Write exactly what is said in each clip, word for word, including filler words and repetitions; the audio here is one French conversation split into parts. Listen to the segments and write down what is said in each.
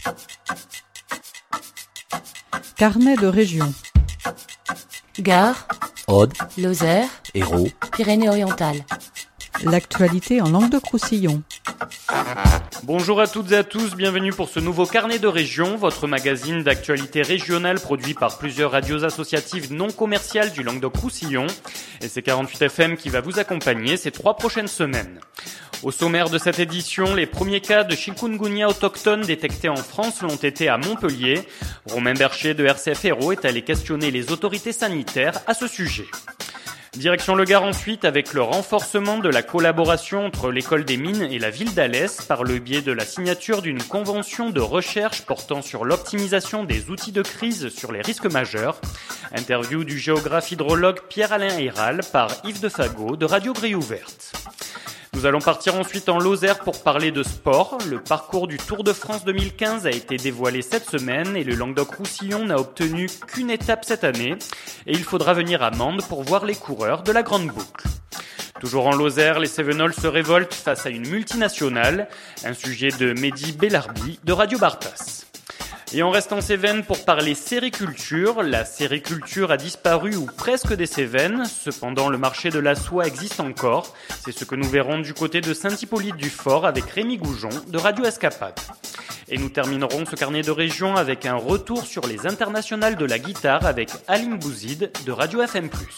Carnet de région. Gard, Aude, Lozère, Hérault, Pyrénées-Orientales. L'actualité en Languedoc-Roussillon. Bonjour à toutes et à tous, bienvenue pour ce nouveau Carnet de région, votre magazine d'actualité régionale produit par plusieurs radios associatives non commerciales du Languedoc-Roussillon. Et c'est quarante-huit F M qui va vous accompagner ces trois prochaines semaines. Au sommaire de cette édition, les premiers cas de chikungunya autochtone détectés en France l'ont été à Montpellier. Romain Bercher de R C F Hérault est allé questionner les autorités sanitaires à ce sujet. Direction le Gard ensuite avec le renforcement de la collaboration entre l'école des mines et la ville d'Alès par le biais de la signature d'une convention de recherche portant sur l'optimisation des outils de crise sur les risques majeurs. Interview du géographe hydrologue Pierre-Alain Ayral par Yves Defago de Radio Grille Ouverte. Nous allons partir ensuite en Lozère pour parler de sport. Le parcours du Tour de France deux mille quinze a été dévoilé cette semaine et le Languedoc-Roussillon n'a obtenu qu'une étape cette année. Et il faudra venir à Mende pour voir les coureurs de la Grande Boucle. Toujours en Lozère, les Cévenols se révoltent face à une multinationale. Un sujet de Mehdi Bellarbi de Radio Bartas. Et on reste en Cévennes pour parler sériculture. La sériculture a disparu ou presque des Cévennes. Cependant, le marché de la soie existe encore. C'est ce que nous verrons du côté de Saint-Hippolyte-du-Fort avec Rémi Goujon de Radio Escapade. Et nous terminerons ce carnet de région avec un retour sur les internationales de la guitare avec Aline Bouzid de Radio F M plus.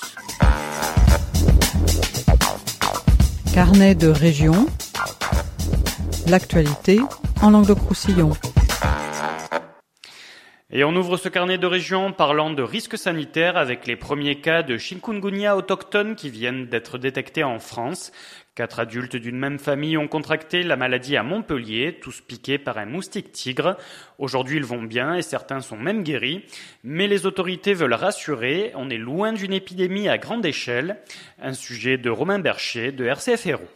Carnet de région. L'actualité en Languedoc-Roussillon. Et on ouvre ce carnet de région en parlant de risques sanitaires avec les premiers cas de chikungunya autochtone qui viennent d'être détectés en France. Quatre adultes d'une même famille ont contracté la maladie à Montpellier, tous piqués par un moustique tigre. Aujourd'hui, ils vont bien et certains sont même guéris. Mais les autorités veulent rassurer, on est loin d'une épidémie à grande échelle. Un sujet de Romain Bercher de R C F Hérault.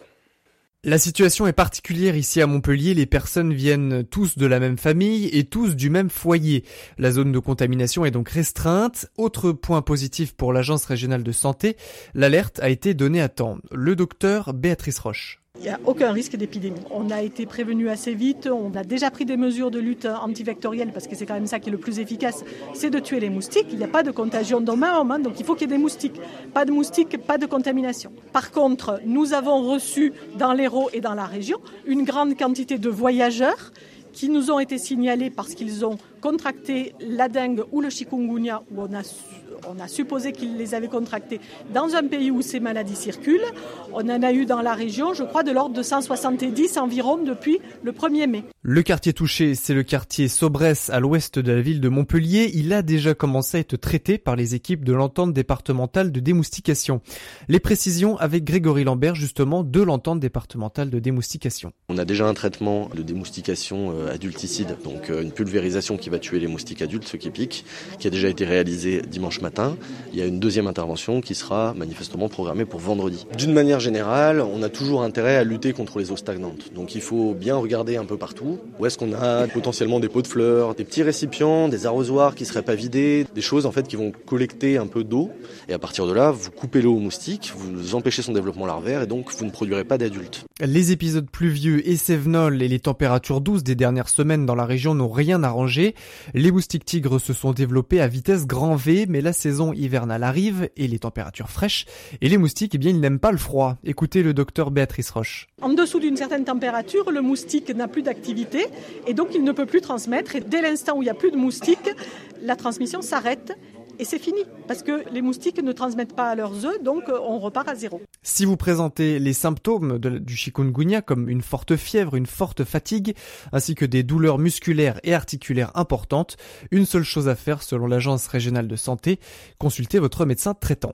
La situation est particulière ici à Montpellier, les personnes viennent tous de la même famille et tous du même foyer. La zone de contamination est donc restreinte. Autre point positif pour l'Agence régionale de santé, l'alerte a été donnée à temps. Le docteur Béatrice Roche. Il n'y a aucun risque d'épidémie. On a été prévenu assez vite, on a déjà pris des mesures de lutte antivectorielle parce que c'est quand même ça qui est le plus efficace, c'est de tuer les moustiques. Il n'y a pas de contagion d'homme à homme, donc il faut qu'il y ait des moustiques. Pas de moustiques, pas de contamination. Par contre, nous avons reçu dans l'Hérault et dans la région une grande quantité de voyageurs qui nous ont été signalés parce qu'ils ont contracté la dengue ou le chikungunya, où on a, on a supposé qu'ils les avaient contractés dans un pays où ces maladies circulent. On en a eu dans la région, je crois, de l'ordre de cent soixante-dix environ depuis le premier mai. Le quartier touché, c'est le quartier Saubresse à l'ouest de la ville de Montpellier. Il a déjà commencé à être traité par les équipes de l'entente départementale de démoustication. Les précisions avec Grégory Lambert, justement, de l'entente départementale de démoustication. On a déjà un traitement de démoustication adulticide, donc une pulvérisation qui va tuer les moustiques adultes, ceux qui piquent, qui a déjà été réalisée dimanche matin. Il y a une deuxième intervention qui sera manifestement programmée pour vendredi. D'une manière générale, on a toujours intérêt à lutter contre les eaux stagnantes. Donc il faut bien regarder un peu partout. Où est-ce qu'on a potentiellement des pots de fleurs, des petits récipients, des arrosoirs qui ne seraient pas vidés, des choses en fait qui vont collecter un peu d'eau. Et à partir de là, vous coupez l'eau aux moustiques, vous empêchez son développement larvaire et donc vous ne produirez pas d'adultes. Les épisodes pluvieux et cévenols et les températures douces des dernières semaines dans la région n'ont rien arrangé. Les moustiques tigres se sont développés à vitesse grand V, mais la saison hivernale arrive et les températures fraîches. Et les moustiques, eh bien, ils n'aiment pas le froid. Écoutez le docteur Béatrice Roche. En dessous d'une certaine température, le moustique n'a plus d'activité et donc il ne peut plus transmettre. Et dès l'instant où il n'y a plus de moustiques, la transmission s'arrête. Et c'est fini, parce que les moustiques ne transmettent pas leurs œufs, donc on repart à zéro. Si vous présentez les symptômes de, du chikungunya comme une forte fièvre, une forte fatigue, ainsi que des douleurs musculaires et articulaires importantes, une seule chose à faire selon l'Agence régionale de santé, consultez votre médecin traitant.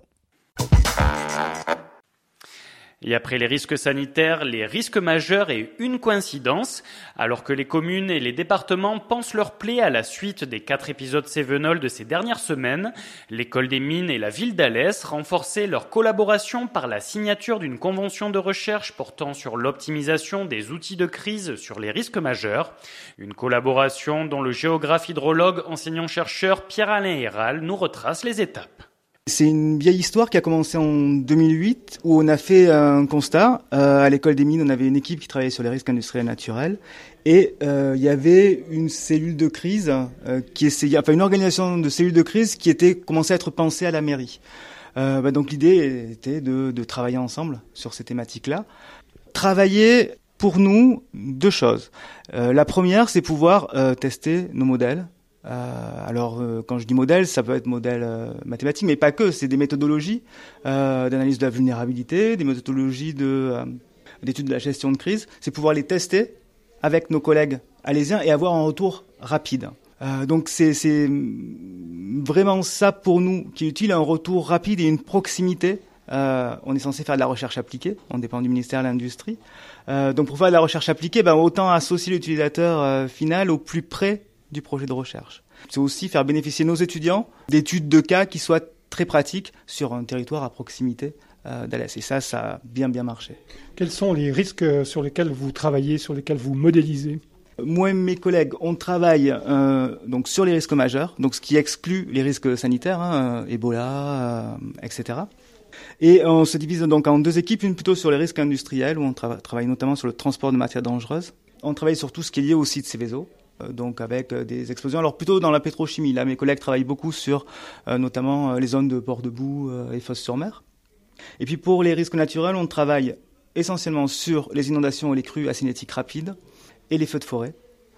Et après les risques sanitaires, les risques majeurs et une coïncidence, alors que les communes et les départements pensent leur plaie à la suite des quatre épisodes cévenols de ces dernières semaines, l'école des mines et la ville d'Alès renforçaient leur collaboration par la signature d'une convention de recherche portant sur l'optimisation des outils de crise sur les risques majeurs. Une collaboration dont le géographe hydrologue enseignant-chercheur Pierre-Alain Ayral nous retrace les étapes. C'est une vieille histoire qui a commencé en deux mille huit où on a fait un constat. Euh, à l'école des mines, on avait une équipe qui travaillait sur les risques industriels naturels et euh, il y avait une cellule de crise euh, qui essayait, enfin une organisation de cellules de crise qui était commençait à être pensée à la mairie. Euh, bah donc l'idée était de, de travailler ensemble sur ces thématiques-là. Travailler pour nous deux choses. Euh, la première, c'est pouvoir euh, tester nos modèles. Euh, alors, euh, quand je dis modèle, ça peut être modèle euh, mathématique, mais pas que. C'est des méthodologies euh, d'analyse de la vulnérabilité, des méthodologies de, euh, d'études de la gestion de crise. C'est pouvoir les tester avec nos collègues alésiens et avoir un retour rapide. Euh, donc, c'est, c'est vraiment ça pour nous qui est utile, un retour rapide et une proximité. Euh, on est censé faire de la recherche appliquée, on dépend du ministère de l'Industrie. Euh, donc, pour faire de la recherche appliquée, ben, autant associer l'utilisateur euh, final au plus près du projet de recherche. C'est aussi faire bénéficier nos étudiants d'études de cas qui soient très pratiques sur un territoire à proximité euh, d'Alès. Et ça, ça a bien bien marché. Quels sont les risques sur lesquels vous travaillez, sur lesquels vous modélisez ? Moi et mes collègues, on travaille euh, donc sur les risques majeurs, donc ce qui exclut les risques sanitaires, hein, euh, Ebola, euh, et cetera. Et on se divise donc en deux équipes, une plutôt sur les risques industriels, où on tra- travaille notamment sur le transport de matières dangereuses. On travaille sur tout ce qui est lié au site Seveso, donc avec des explosions. Alors plutôt dans la pétrochimie. Là, mes collègues travaillent beaucoup sur euh, notamment euh, les zones de Port-de-Bouc euh, et Fos-sur-Mer. Et puis pour les risques naturels, on travaille essentiellement sur les inondations et les crues ascinétiques rapides et les feux de forêt.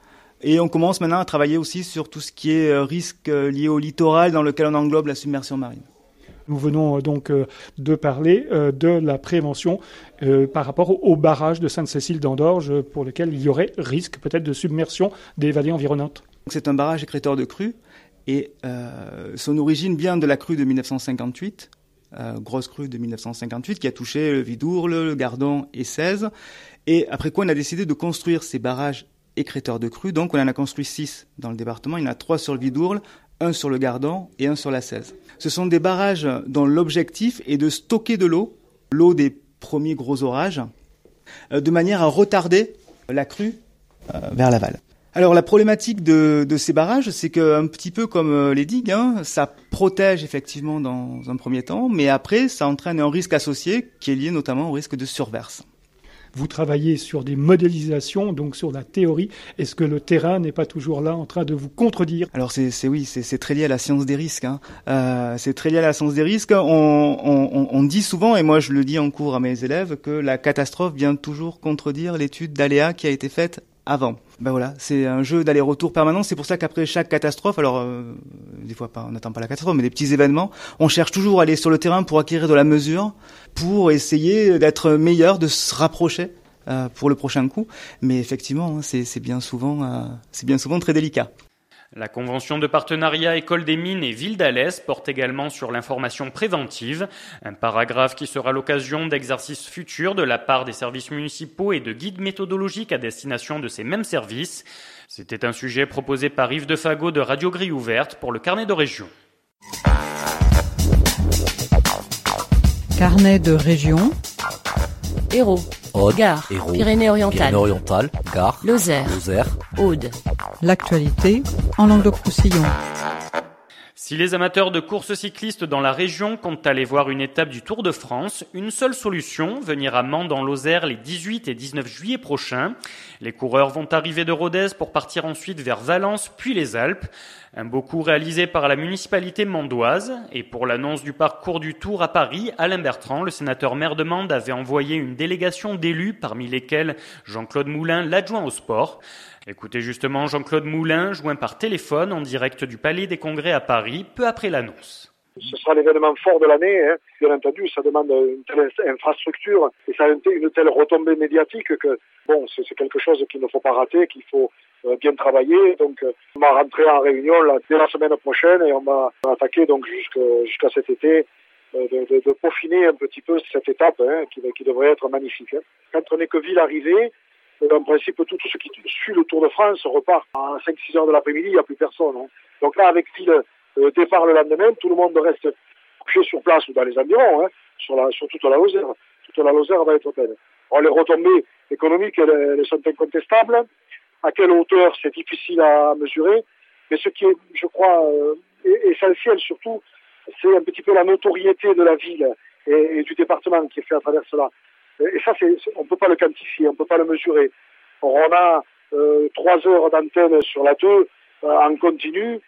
Et on commence maintenant à travailler aussi sur tout ce qui est euh, risque euh, lié au littoral dans lequel on englobe la submersion marine. Nous venons euh, donc euh, de parler euh, de la prévention euh, par rapport au, au barrage de Sainte-Cécile d'Andorge pour lequel il y aurait risque peut-être de submersion des vallées environnantes. C'est un barrage écrêteur de crues et euh, son origine vient de la crue de dix-neuf cent cinquante-huit, euh, grosse crue de dix-neuf cent cinquante-huit qui a touché le Vidourle, le Gardon et Cèze. Et après quoi on a décidé de construire ces barrages écrêteurs de crues. Donc on en a construit six dans le département. Il y en a trois sur le Vidourle, un sur le Gardon et un sur la Cèze. Ce sont des barrages dont l'objectif est de stocker de l'eau, l'eau des premiers gros orages, euh, de manière à retarder la crue euh, vers l'aval. Alors la problématique de, de ces barrages, c'est qu'un petit peu comme euh, les digues, hein, ça protège effectivement dans un premier temps, mais après ça entraîne un risque associé qui est lié notamment au risque de surverse. Vous travaillez sur des modélisations, donc sur la théorie. Est-ce que le terrain n'est pas toujours là en train de vous contredire ? Alors c'est, c'est oui, c'est, c'est très lié à la science des risques. Hein. Euh, c'est très lié à la science des risques. On, on, on dit souvent, et moi je le dis en cours à mes élèves, que la catastrophe vient toujours contredire l'étude d'aléa qui a été faite avant. Ben voilà, c'est un jeu d'aller-retour permanent. C'est pour ça qu'après chaque catastrophe, alors euh, des fois pas, on n'attend pas la catastrophe, mais des petits événements, on cherche toujours à aller sur le terrain pour acquérir de la mesure, pour essayer d'être meilleur, de se rapprocher euh, pour le prochain coup. Mais effectivement, hein, c'est, c'est bien souvent, euh, c'est bien souvent très délicat. La convention de partenariat École des Mines et Ville d'Alès porte également sur l'information préventive, un paragraphe qui sera l'occasion d'exercices futurs de la part des services municipaux et de guides méthodologiques à destination de ces mêmes services. C'était un sujet proposé par Yves Defago de Radio Grille Ouverte pour le Carnet de Région. Carnet de Région. Hérault, Aude, Gard, Hérault, Pyrénées-Orientales, Pyrénées-Orientales, Gard, Lozère, Lozère, Aude. L'actualité en Languedoc-Roussillon. Si les amateurs de courses cyclistes dans la région comptent aller voir une étape du Tour de France, une seule solution, venir à Mende en Lozère les dix-huit et dix-neuf juillet prochains. Les coureurs vont arriver de Rodez pour partir ensuite vers Valence puis les Alpes. Un beau coup réalisé par la municipalité mandoise. Et pour l'annonce du parcours du Tour à Paris, Alain Bertrand, le sénateur maire de Mende, avait envoyé une délégation d'élus, parmi lesquels Jean-Claude Moulin, l'adjoint au sport. Écoutez justement Jean-Claude Moulin, joint par téléphone en direct du Palais des Congrès à Paris, peu après l'annonce. Ce sera l'événement fort de l'année, hein. Bien entendu, ça demande une telle infrastructure et ça a une telle retombée médiatique que bon, c'est, c'est quelque chose qu'il ne faut pas rater, qu'il faut euh, bien travailler. Donc, euh, on va rentrer en réunion là, dès la semaine prochaine et on va attaquer donc jusqu'à, jusqu'à cet été euh, de, de, de peaufiner un petit peu cette étape hein, qui, qui devrait être magnifique. Hein. Quand on n'est que ville arrivée, en principe, tout ce qui suit le Tour de France repart à cinq six heures de l'après-midi, il n'y a plus personne. Hein. Donc là, avec Ville euh, départ le lendemain, tout le monde reste couché sur place ou dans les environs, hein, sur, la, sur toute la Lozère. Toute la Lozère va être pleine. Alors, les retombées économiques, elles, elles sont incontestables. À quelle hauteur, c'est difficile à mesurer. Mais ce qui est, je crois, euh, essentiel surtout, c'est un petit peu la notoriété de la ville et, et du département qui est fait à travers cela. Et ça, c'est, on ne peut pas le quantifier, on ne peut pas le mesurer. On a euh, trois heures d'antenne sur la deux euh, en continu,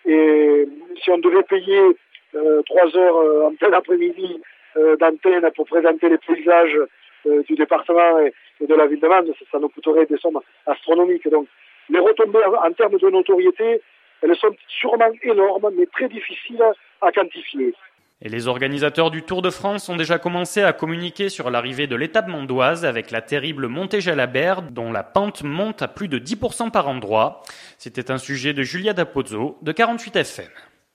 et si on devait payer euh, trois heures euh, en plein après-midi euh, d'antenne pour présenter les paysages euh, du département et, et de la ville de Mende, ça, ça nous coûterait des sommes astronomiques. Donc, les retombées en, en termes de notoriété, elles sont sûrement énormes, mais très difficiles à quantifier. Et les organisateurs du Tour de France ont déjà commencé à communiquer sur l'arrivée de l'étape mondoise avec la terrible montée Jalabert dont la pente monte à plus de dix pour cent par endroit. C'était un sujet de Julia Dapozzo de quarante-huit F M.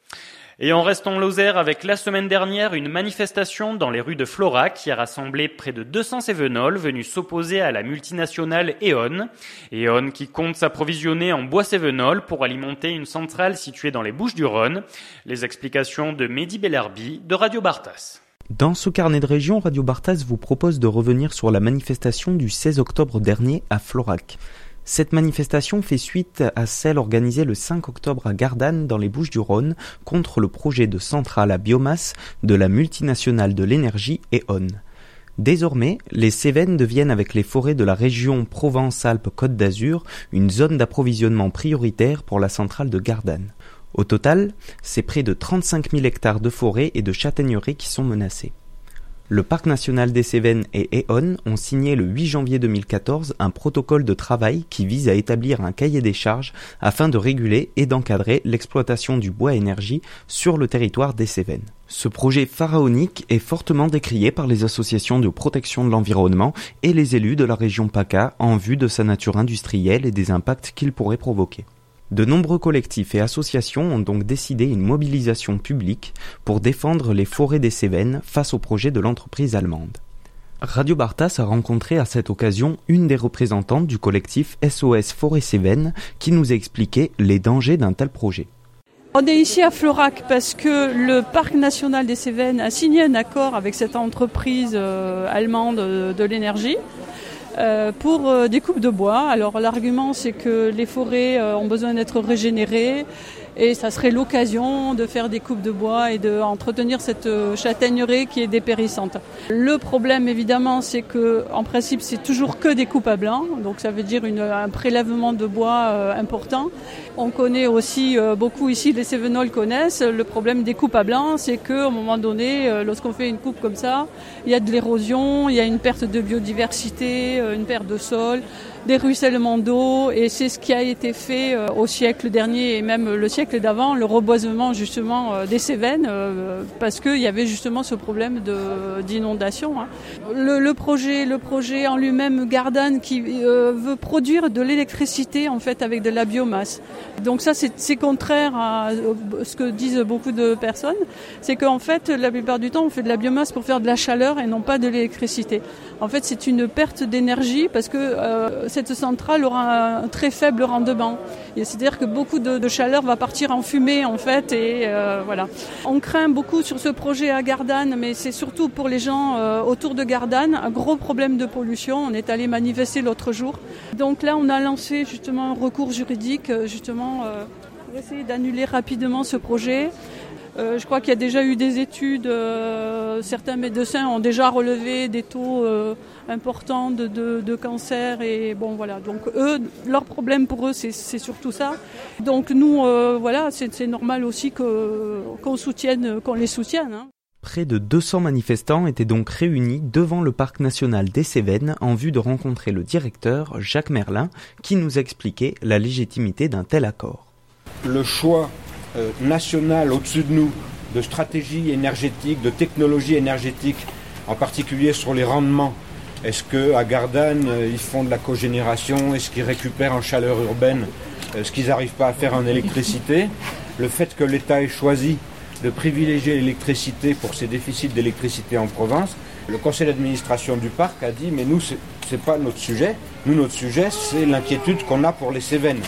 Et on reste en Lozère avec la semaine dernière une manifestation dans les rues de Florac qui a rassemblé près de deux cents Cévenols venus s'opposer à la multinationale E.ON. E.ON qui compte s'approvisionner en bois Cévenol pour alimenter une centrale située dans les Bouches-du-Rhône. Les explications de Mehdi Bellerbi de Radio Bartas. Dans ce carnet de région, Radio Bartas vous propose de revenir sur la manifestation du seize octobre dernier à Florac. Cette manifestation fait suite à celle organisée le cinq octobre à Gardanne dans les Bouches-du-Rhône contre le projet de centrale à biomasse de la multinationale de l'énergie E.ON. Désormais, les Cévennes deviennent avec les forêts de la région Provence-Alpes-Côte d'Azur une zone d'approvisionnement prioritaire pour la centrale de Gardanne. Au total, c'est près de trente-cinq mille hectares de forêts et de châtaigneraies qui sont menacés. Le Parc national des Cévennes et E.ON ont signé le huit janvier deux mille quatorze un protocole de travail qui vise à établir un cahier des charges afin de réguler et d'encadrer l'exploitation du bois énergie sur le territoire des Cévennes. Ce projet pharaonique est fortement décrié par les associations de protection de l'environnement et les élus de la région PACA en vue de sa nature industrielle et des impacts qu'il pourrait provoquer. De nombreux collectifs et associations ont donc décidé une mobilisation publique pour défendre les forêts des Cévennes face au projet de l'entreprise allemande. Radio Bartas a rencontré à cette occasion une des représentantes du collectif S O S Forêt Cévennes qui nous a expliqué les dangers d'un tel projet. On est ici à Florac parce que le Parc national des Cévennes a signé un accord avec cette entreprise euh, allemande de, de l'énergie. Euh, pour euh, des coupes de bois. Alors l'argument c'est que les forêts euh, ont besoin d'être régénérées et ça serait l'occasion de faire des coupes de bois et d'entretenir cette euh, châtaigneraie qui est dépérissante. Le problème évidemment c'est que en principe c'est toujours que des coupes à blanc, donc ça veut dire une, un prélèvement de bois euh, important. On connaît aussi euh, beaucoup ici, les Cévenols connaissent, le problème des coupes à blanc, c'est qu'à un moment donné, euh, lorsqu'on fait une coupe comme ça, il y a de l'érosion, il y a une perte de biodiversité, euh, une perte de sol, des ruissellements d'eau, et c'est ce qui a été fait euh, au siècle dernier et même le siècle d'avant, le reboisement justement euh, des Cévennes, euh, parce qu'il y avait justement ce problème de, d'inondation. Hein. Le, le projet, le projet en lui-même, Gardanne, qui euh, veut produire de l'électricité en fait avec de la biomasse. Donc ça, c'est, c'est contraire à ce que disent beaucoup de personnes. C'est qu'en fait, la plupart du temps, on fait de la biomasse pour faire de la chaleur et non pas de l'électricité. En fait, c'est une perte d'énergie parce que euh, cette centrale aura un très faible rendement. Et c'est-à-dire que beaucoup de, de chaleur va partir en fumée, en fait, et euh, voilà. On craint beaucoup sur ce projet à Gardanne, mais c'est surtout pour les gens euh, autour de Gardanne, un gros problème de pollution. On est allé manifester l'autre jour. Donc là, on a lancé justement un recours juridique, justement, euh, pour essayer d'annuler rapidement ce projet. Euh, je crois qu'il y a déjà eu des études, euh, certains médecins ont déjà relevé des taux euh, importants de, de, de cancer et bon voilà. Donc eux, leur problème pour eux, c'est, c'est surtout ça. Donc nous, euh, voilà, c'est, c'est normal aussi que, qu'on soutienne, qu'on les soutienne. Hein. Près de deux cents manifestants étaient donc réunis devant le Parc national des Cévennes en vue de rencontrer le directeur, Jacques Merlin, qui nous expliquait la légitimité d'un tel accord. Le choix euh, national au-dessus de nous de stratégie énergétique, de technologie énergétique, en particulier sur les rendements. Est-ce qu'à Gardanne, euh, ils font de la cogénération? Est-ce qu'ils récupèrent en chaleur urbaine euh, ce qu'ils n'arrivent pas à faire en électricité? Le fait que l'État ait choisi de privilégier l'électricité pour ses déficits d'électricité en province, le conseil d'administration du parc a dit mais nous c'est, c'est pas notre sujet, nous notre sujet c'est l'inquiétude qu'on a pour les Cévennes.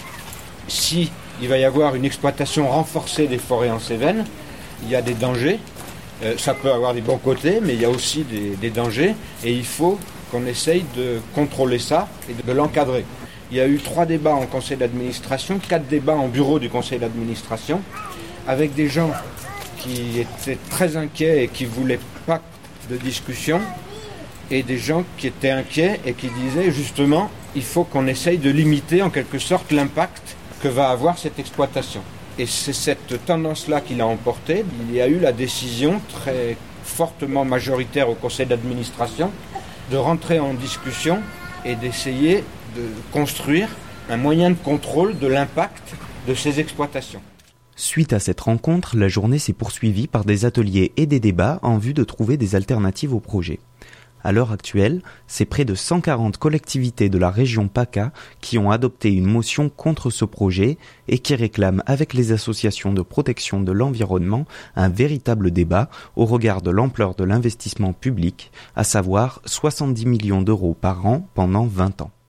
Si il va y avoir une exploitation renforcée des forêts en Cévennes, il y a des dangers, euh, ça peut avoir des bons côtés mais il y a aussi des, des dangers et il faut qu'on essaye de contrôler ça et de l'encadrer. Il y a eu trois débats en conseil d'administration, quatre débats en bureau du conseil d'administration avec des gens qui étaient très inquiets et qui ne voulaient pas de discussion, et des gens qui étaient inquiets et qui disaient justement il faut qu'on essaye de limiter en quelque sorte l'impact que va avoir cette exploitation. Et c'est cette tendance-là qui l'a emporté. Il y a eu la décision très fortement majoritaire au conseil d'administration de rentrer en discussion et d'essayer de construire un moyen de contrôle de l'impact de ces exploitations. Suite à cette rencontre, la journée s'est poursuivie par des ateliers et des débats en vue de trouver des alternatives au projet. À l'heure actuelle, c'est près de cent quarante collectivités de la région PACA qui ont adopté une motion contre ce projet et qui réclament avec les associations de protection de l'environnement un véritable débat au regard de l'ampleur de l'investissement public, à savoir soixante-dix millions d'euros par an pendant vingt ans.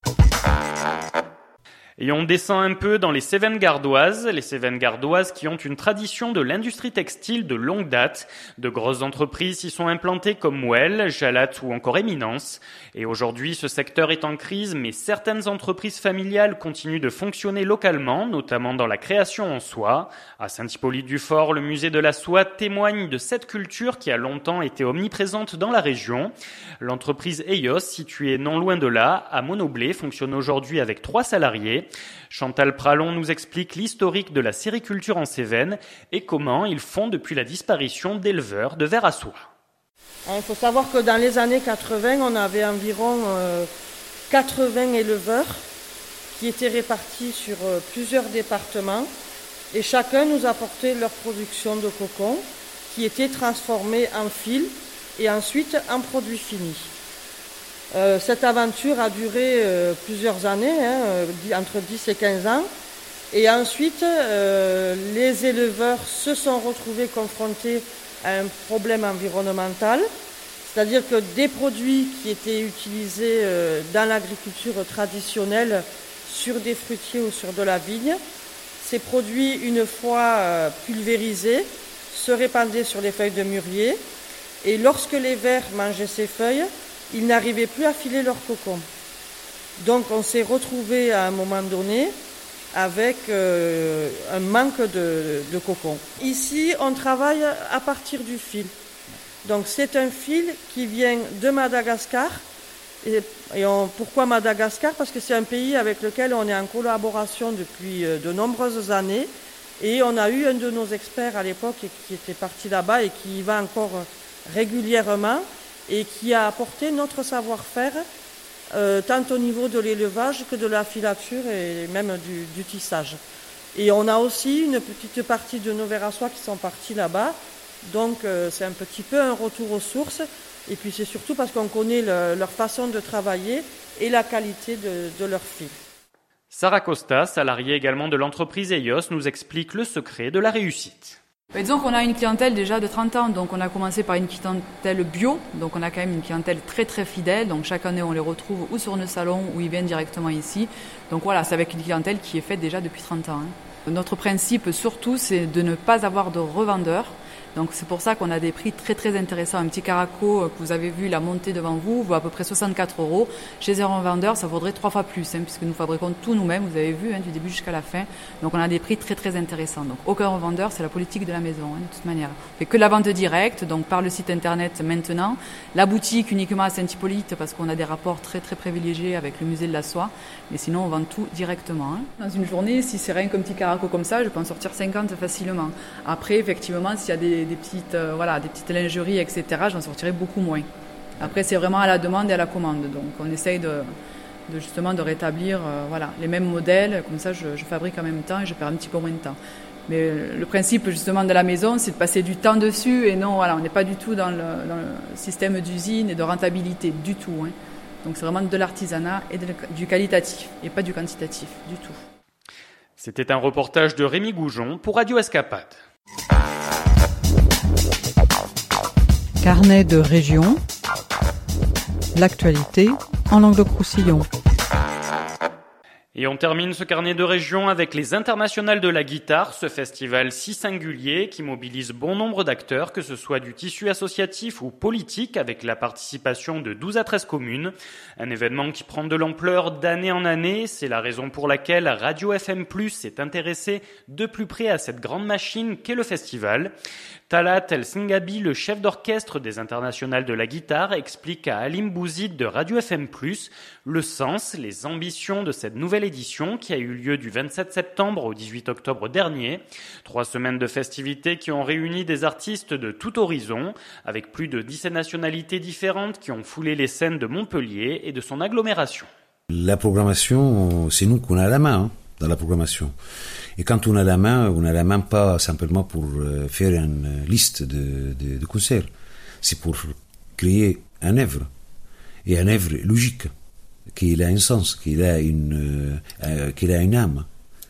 Et on descend un peu dans les Cévennes gardoises, les Cévennes gardoises qui ont une tradition de l'industrie textile de longue date. De grosses entreprises s'y sont implantées comme Well, Jalat ou encore Éminence. Et aujourd'hui, ce secteur est en crise, mais certaines entreprises familiales continuent de fonctionner localement, notamment dans la création en soie. À Saint-Hippolyte-du-Fort, le musée de la soie témoigne de cette culture qui a longtemps été omniprésente dans la région. L'entreprise Eios, située non loin de là, à Monoblé, fonctionne aujourd'hui avec trois salariés. Chantal Pralon nous explique l'historique de la sériculture en Cévennes et comment ils font depuis la disparition d'éleveurs de vers à soie. Il faut savoir que dans les années quatre-vingts, on avait environ euh, quatre-vingts éleveurs qui étaient répartis sur euh, plusieurs départements et chacun nous apportait leur production de coton qui était transformée en fil et ensuite en produit fini. Euh, cette aventure a duré euh, plusieurs années, hein, euh, entre dix et quinze ans. Et ensuite, euh, les éleveurs se sont retrouvés confrontés à un problème environnemental. C'est-à-dire que des produits qui étaient utilisés euh, dans l'agriculture traditionnelle sur des fruitiers ou sur de la vigne, ces produits, une fois euh, pulvérisés, se répandaient sur les feuilles de mûrier. Et lorsque les vers mangeaient ces feuilles, ils n'arrivaient plus à filer leur cocon. Donc on s'est retrouvé à un moment donné avec euh, un manque de, de cocon. Ici, on travaille à partir du fil. Donc c'est un fil qui vient de Madagascar. Et, et on, pourquoi Madagascar ? Parce que c'est un pays avec lequel on est en collaboration depuis euh, de nombreuses années. Et on a eu un de nos experts à l'époque qui était parti là-bas et qui y va encore régulièrement, et qui a apporté notre savoir-faire, euh, tant au niveau de l'élevage que de la filature et même du, du tissage. Et on a aussi une petite partie de nos vers à soie qui sont partis là-bas, donc euh, c'est un petit peu un retour aux sources, et puis c'est surtout parce qu'on connaît le, leur façon de travailler et la qualité de, de leur fil. Sarah Costa, salariée également de l'entreprise Eios, nous explique le secret de la réussite. Mais disons qu'on a une clientèle déjà de trente ans, donc on a commencé par une clientèle bio, donc on a quand même une clientèle très très fidèle, donc chaque année on les retrouve ou sur nos salons ou ils viennent directement ici. Donc voilà, c'est avec une clientèle qui est faite déjà depuis trente ans. Hein. Notre principe surtout, c'est de ne pas avoir de revendeurs. Donc c'est pour ça qu'on a des prix très très intéressants. Un petit caraco que vous avez vu la montée devant vous vaut à peu près soixante-quatre euros. Chez un revendeur, ça vaudrait trois fois plus, hein, puisque nous fabriquons tout nous-mêmes, vous avez vu, hein, du début jusqu'à la fin. Donc on a des prix très très intéressants. Donc aucun revendeur, c'est la politique de la maison, hein, de toute manière. On fait que la vente directe, donc par le site internet maintenant. La boutique uniquement à Saint-Hippolyte, parce qu'on a des rapports très très privilégiés avec le musée de la soie. Mais sinon, on vend tout directement. Hein. Dans une journée, si c'est rien qu'un petit caraco comme ça, je peux en sortir cinquante facilement. Après, effectivement, s'il y a des des petites, euh, voilà, des petites lingeries, et cetera, j'en sortirai beaucoup moins. Après, c'est vraiment à la demande et à la commande. Donc, on essaye de, de justement de rétablir euh, voilà, les mêmes modèles. Comme ça, je, je fabrique en même temps et je perds un petit peu moins de temps. Mais le principe, justement, de la maison, c'est de passer du temps dessus. Et non, voilà, on n'est pas du tout dans le, dans le système d'usine et de rentabilité, du tout. Hein. Donc, c'est vraiment de l'artisanat et de, du qualitatif et pas du quantitatif, du tout. C'était un reportage de Rémi Goujon pour Radio Escapade. Carnet de région, l'actualité en Languedoc-Roussillon. Et on termine ce carnet de région avec les Internationales de la guitare, ce festival si singulier qui mobilise bon nombre d'acteurs, que ce soit du tissu associatif ou politique, avec la participation de douze à treize communes. Un événement qui prend de l'ampleur d'année en année. C'est la raison pour laquelle Radio F M plus s'est intéressé de plus près à cette grande machine qu'est le festival. Talat El Singabi, le chef d'orchestre des Internationales de la guitare, explique à Alim Bouzid de Radio F M plus le sens, les ambitions de cette nouvelle édition qui a eu lieu du vingt-sept septembre au dix-huit octobre dernier. Trois semaines de festivités qui ont réuni des artistes de tout horizon, avec plus de dix-sept nationalités différentes qui ont foulé les scènes de Montpellier et de son agglomération. La programmation, c'est nous qu'on a la main hein, dans la programmation. Et quand on a la main, on a la main pas simplement pour faire une liste de, de, de concerts. C'est pour créer un œuvre. Et un œuvre logique, qu'il a un sens, qu'il a une, euh, qu'il a une âme.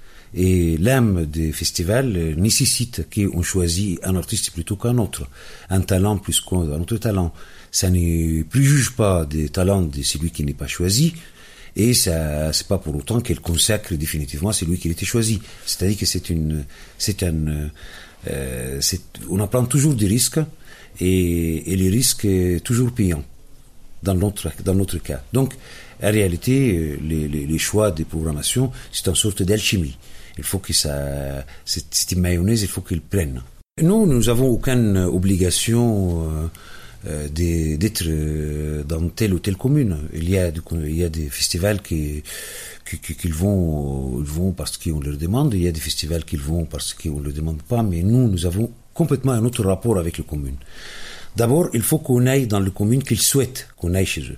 Et l'âme des festivals nécessite qu'on choisit un artiste plutôt qu'un autre. Un talent plus qu'un autre talent. Ça ne préjuge pas des talents de celui qui n'est pas choisi. Et ça, c'est pas pour autant qu'elle consacre définitivement celui qui a été choisi. C'est-à-dire que c'est une, c'est un, euh, c'est, on en prend toujours des risques et, et les risques sont toujours payants dans notre, dans notre cas. Donc, en réalité, les, les, les choix des programmations, c'est une sorte d'alchimie. Il faut que ça, c'est, c'est une mayonnaise, il faut qu'ils prennent. Nous, nous n'avons aucune obligation, euh, Euh, d'être euh, dans telle ou telle commune. Il y a, il y a des festivals qui, qui, qui, qui vont, ils vont parce qu'on leur demande, il y a des festivals qui vont parce qu'on ne leur demande pas, mais nous, nous avons complètement un autre rapport avec les communes. D'abord, il faut qu'on aille dans les communes qu'ils souhaitent qu'on aille chez eux.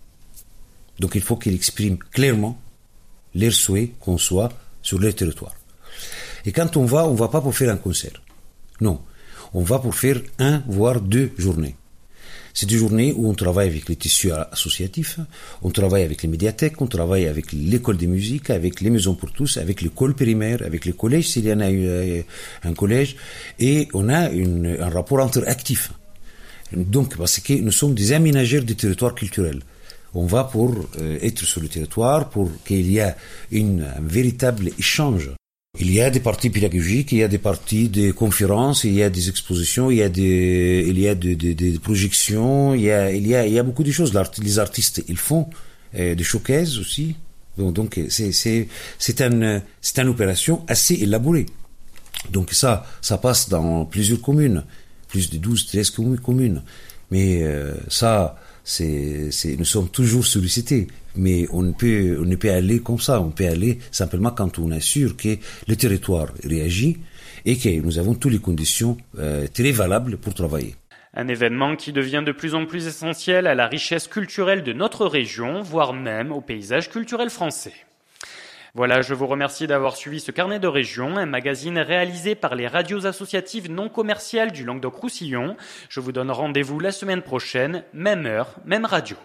Donc il faut qu'ils expriment clairement leurs souhaits qu'on soit sur leur territoire. Et quand on va, on ne va pas pour faire un concert. Non. On va pour faire un, voire deux journées. C'est des journées où on travaille avec les tissus associatifs, on travaille avec les médiathèques, on travaille avec l'école de musique, avec les maisons pour tous, avec l'école primaire, avec les collèges, s'il y en a un collège, et on a une, un rapport interactif. Donc, parce que nous sommes des aménageurs du territoire culturel. On va pour euh, être sur le territoire, pour qu'il y ait une, un véritable échange. Il y a des parties pédagogiques, il y a des parties de conférences, il y a des expositions, il y a des, il y a des, des, des projections, il y a, il y a, il y a beaucoup de choses. Les artistes, ils font euh, des showcases aussi. Donc, donc c'est, c'est, c'est une, c'est une opération assez élaborée. Donc ça, ça passe dans plusieurs communes, plus de douze, treize communes. Mais euh, ça, c'est, c'est, nous sommes toujours sollicités. Mais on ne peut, on ne peut aller comme ça. On peut aller simplement quand on est sûr que le territoire réagit et que nous avons toutes les conditions euh, très valables pour travailler. Un événement qui devient de plus en plus essentiel à la richesse culturelle de notre région, voire même au paysage culturel français. Voilà, je vous remercie d'avoir suivi ce carnet de région, un magazine réalisé par les radios associatives non commerciales du Languedoc-Roussillon. Je vous donne rendez-vous la semaine prochaine, même heure, même radio.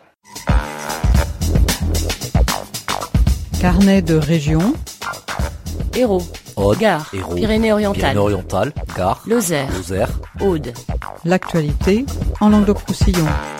Carnet de région. Hérault, Aude, Gard, Hérault, Pyrénées-Orientales, Pyrénées-Orientales, Gard, Lozère, Lozère, Aude. L'actualité en Languedoc-Roussillon.